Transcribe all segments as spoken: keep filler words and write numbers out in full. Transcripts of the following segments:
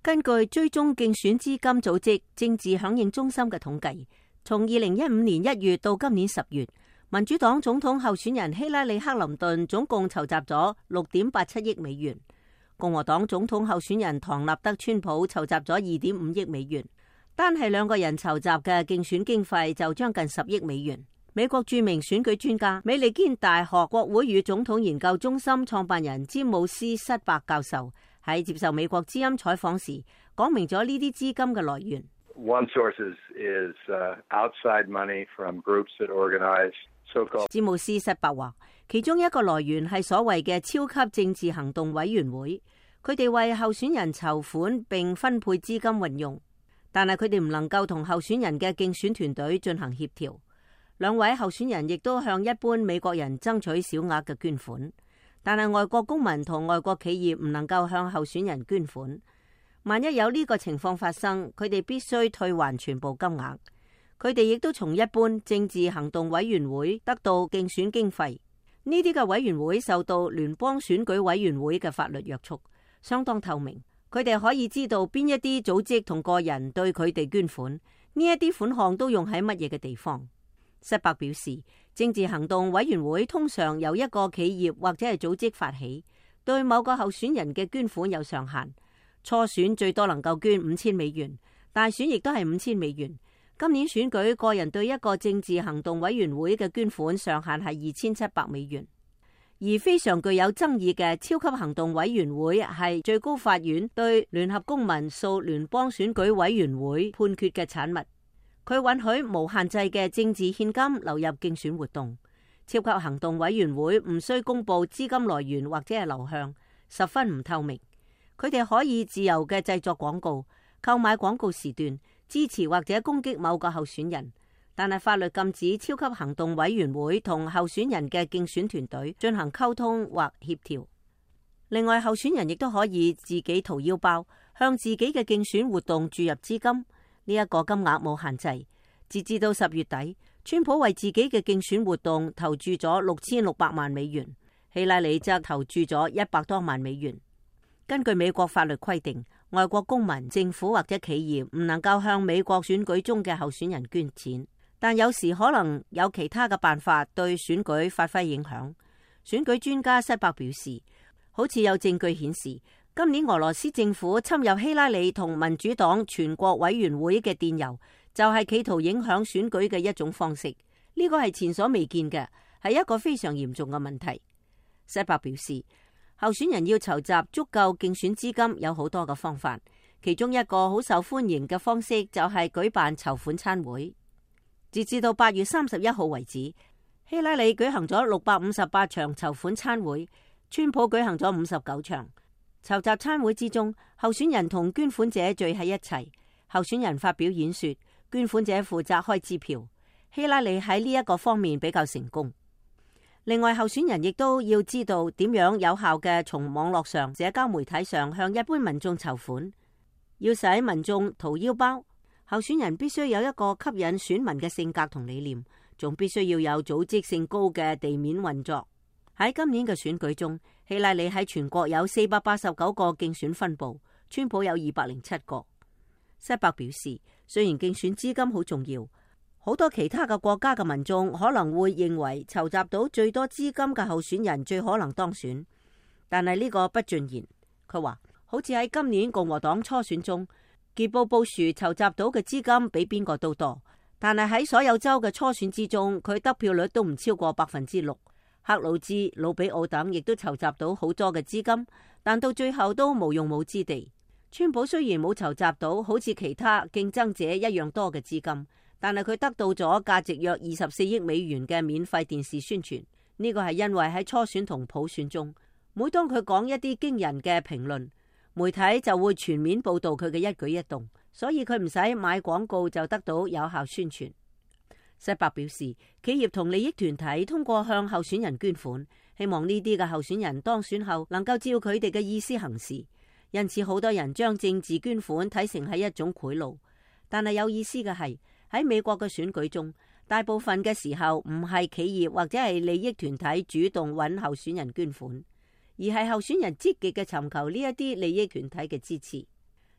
根據追蹤競選資金組織政治響應中心嘅統計，從二零一五年一月到今年十月，民主黨總統候選人希拉里·克林頓總共籌集咗六點八七億美元，共和黨總統候選人唐納德·川普籌集咗二點五億美元。單係兩個人籌集嘅競選經費就將近十億美元。美國著名選舉專家、美利堅大學國會與總統研究中心創辦人詹姆斯·塞伯教授喺接受美國之音採訪時，講明咗呢啲資金嘅來源。 One source is, is, uh, outside money from groups that organize so-called. 詹姆斯·塞伯話，其中一個來源係所謂嘅超級政治行動委員會，佢哋為候選人籌款並分配資金運用，但係佢哋唔能夠同候選人嘅競選團隊進行協調。兩位候選人亦都向一般美國人爭取小額嘅捐款，但係外國公民同外國企業唔能夠向候選人捐款。萬一有呢個情況發生，佢哋必須退還全部金額。佢哋亦都從一般政治行動委員會得到競選經費。呢啲嘅委員會受到聯邦選舉委員會嘅法律約束，相當透明。佢哋可以知道邊一啲組織同個人對佢哋捐款，呢一啲款項都用喺乜嘢嘅地方。塞伯表示，政治行動委員會通常由一個企業或者係組織發起，對某個候選人嘅捐款有上限。初選最多能夠捐五千美元，大選亦都係五千美元。今年選舉，個人對一個政治行動委員會嘅捐款上限係二千七百美元。而非常具有爭議嘅超級行動委員會係最高法院對聯合公民訴聯邦選舉委員會判決嘅產物。佢允許無限制嘅政治獻金流入競選活動。超級行動委員會唔需公布資金來源或者係流向，十分唔透明。佢哋可以自由嘅製作廣告、購買廣告時段、支持或者攻擊某個候選人，但係法律禁止超級行動委員會同候選人嘅競選團隊進行溝通或協調。另外，候選人亦都可以自己掏腰包，向自己嘅競選活動注入資金。呢一個金額冇限制，截至到十月底，川普為自己嘅競選活動投注咗六千六百萬美元，希拉里則投注咗一百多萬美元。根據美國法律規定，外國公民、政府或者企業唔能夠向美國選舉中嘅候選人捐錢，但有時可能有其他嘅辦法對選舉發揮影響。選舉專家塞伯表示，好似有證據顯示，今年俄羅斯政府侵入希拉里同民主黨全國委員會嘅電郵，就係企圖影響選舉嘅一種方式。呢個係前所未見嘅，係一個非常嚴重嘅問題。塞伯表示，候選人要籌集足夠競選資金有好多嘅方法，其中一個好受歡迎嘅方式就係舉辦籌款餐會。截至到八月三十一號為止，希拉里舉行咗六百五十八場籌款餐會，川普舉行咗五十九場。籌集餐會之中，候選人同捐款者聚喺一齊，候選人發表演說，捐款者負責開支票。希拉里喺呢一個方面比較成功。另外，候選人亦都要知道點樣有效嘅從網絡上、社交媒體上向一般民眾籌款。要使民眾掏腰包，候選人必須有一個吸引選民嘅性格同理念，仲必須要有組織性高嘅地面運作。喺今年嘅選舉中，希拉里喺全國有四百八十九個競選分部，川普有二百零七個。塞伯表示，雖然競選資金好重要，好多其他嘅國家嘅民眾可能會認為籌集到最多資金嘅候選人最可能當選，但係呢個不盡然。佢話，好似喺今年共和黨初選中，傑布布殊籌集到嘅資金比邊個都多，但係喺所有州嘅初選之中，佢得票率都唔超過百分之六。克魯茲、魯比奧等亦都籌集到好多嘅資金，但到最後都無用武之地。川普雖然冇籌集到好似其他競爭者一樣多嘅資金，但係佢得到咗價值約二十四億美元嘅免費電視宣傳。呢個係因為喺初選同普選中，每當佢講一啲驚人嘅評論，媒體就會全面報道佢嘅一舉一動，所以佢唔使買廣告就得到有效宣傳。塞伯表示，企業同利益團體通過向候選人捐款，希望呢啲嘅候選人當選後能夠照佢哋嘅意思行事。因此，好多人將政治捐款睇成係一種賄賂。但係有意思嘅係，喺美國嘅選舉中，大部分嘅時候唔係企業或者係利益團體主動揾候選人捐款，而係候選人積極嘅尋求呢一啲利益團體嘅支持。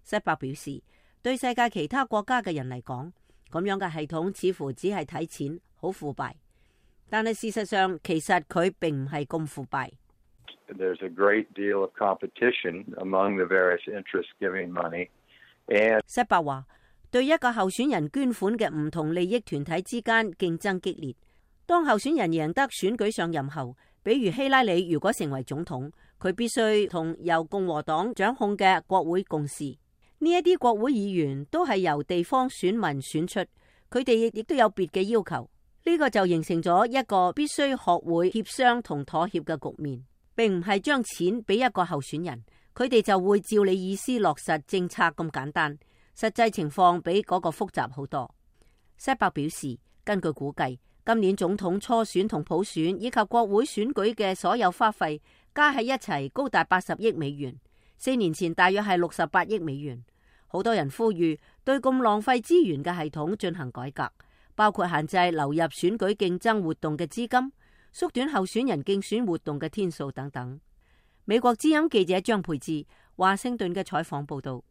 塞伯表示，對世界其他國家嘅人嚟講，咁樣嘅系統似乎只係睇錢，好腐敗。但係事實上，其實佢並唔係咁腐敗。 There's a great deal of competition among the various interests giving money. And 塞伯話，對一個候選人捐款嘅唔同利益團體之間競爭激烈。當候選人贏得選舉上任後，比如希拉里如果成為總統，佢必須同由共和黨掌控嘅國會共事。呢一啲國會議員都係由地方選民選出，佢哋亦都有別嘅要求。呢個就形成咗一個必須學會協商同妥協嘅局面，並唔係將錢俾一個候選人，佢哋就會照你意思落實政策咁簡單。實際情況比嗰個複雜好多。塞伯表示，根據估計，今年總統初選同普選以及國會選舉嘅所有花費加喺一齊高達八十億美元，四年前大約係六十八億美元。好多人呼籲對咁浪費資源嘅系統進行改革，包括限制流入選舉競爭活動嘅資金，縮短候選人競選活動嘅天數等等。美國之音記者張佩芝華盛頓嘅採訪報道。